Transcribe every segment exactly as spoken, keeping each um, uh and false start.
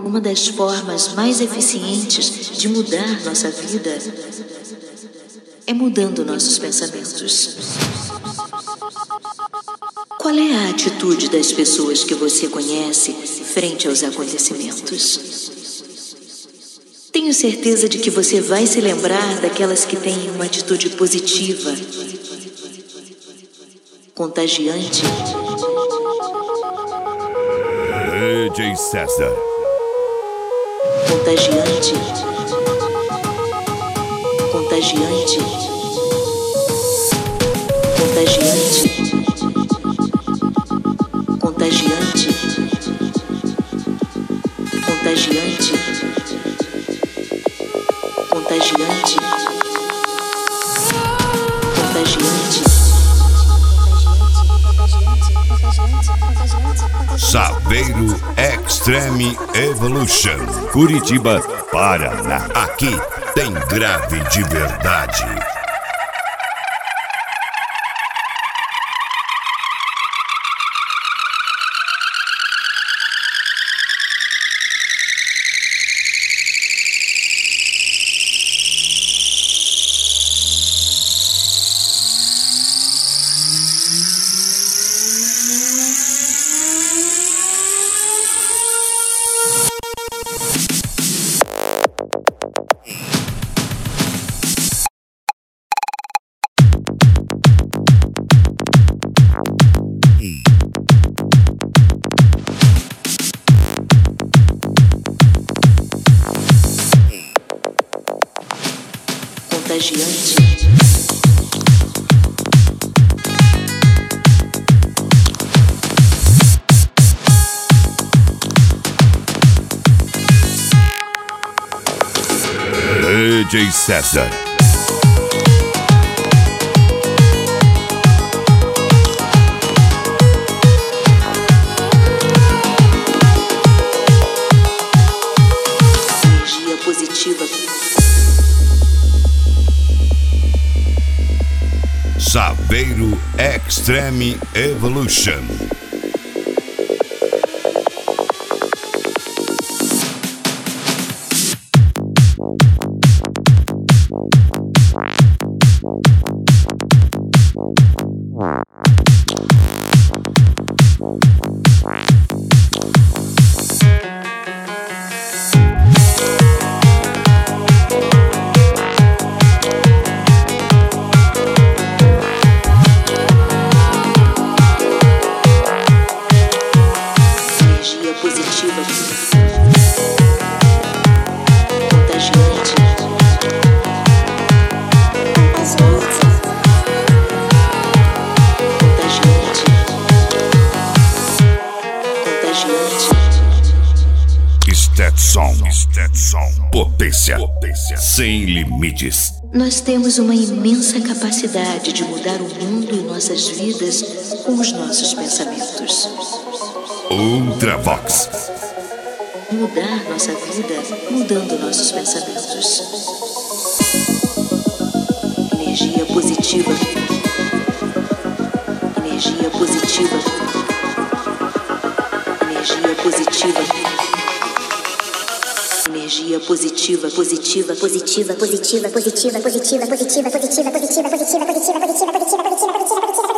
uma das formas mais eficientes de mudar nossa vida é mudando nossos pensamentos. Qual é a atitude das pessoas que você conhece frente aos acontecimentos? Tenho certeza de que você vai se lembrar daquelas que têm uma atitude positiva, contagiante. D J César. Contagiante. Contagiante. Contagiante. Contagiante. Contagiante. Contagiante. Contagiante. Saveiro Extreme Evolution, Curitiba, Paraná. Aqui tem grave de verdade. Contagiante. D J César. Energia positiva. Saveiro Extreme Evolution. Stetson, Stetson, potência, potência sem limites. Nós temos uma imensa capacidade de mudar o mundo e nossas vidas com os nossos pensamentos. Ultravox. Mudar nossa vida mudando nossos pensamentos. Energia positiva. Energia positiva. Energia positiva. Energia positiva, positiva, positiva, positiva, positiva, positiva, positiva, positiva, positiva, positiva, positiva, positiva, positiva, positiva, positiva, positiva.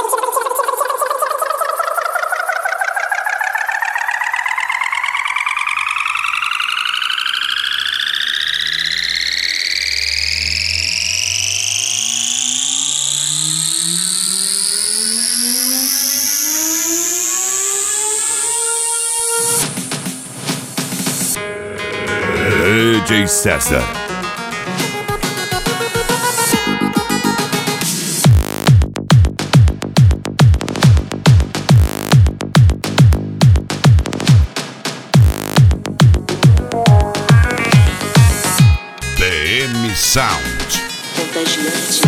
D J César. B M Sound. Contagiante.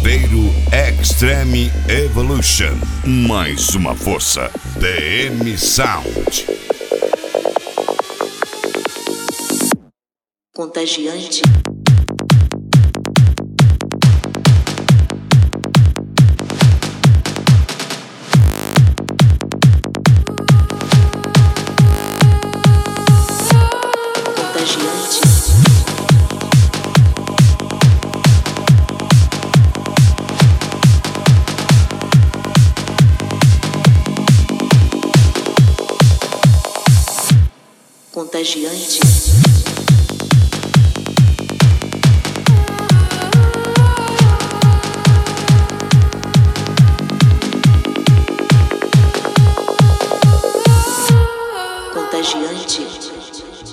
Aveiro Extreme Evolution. Mais uma força. D M Sound. Contagiante. Contagiante.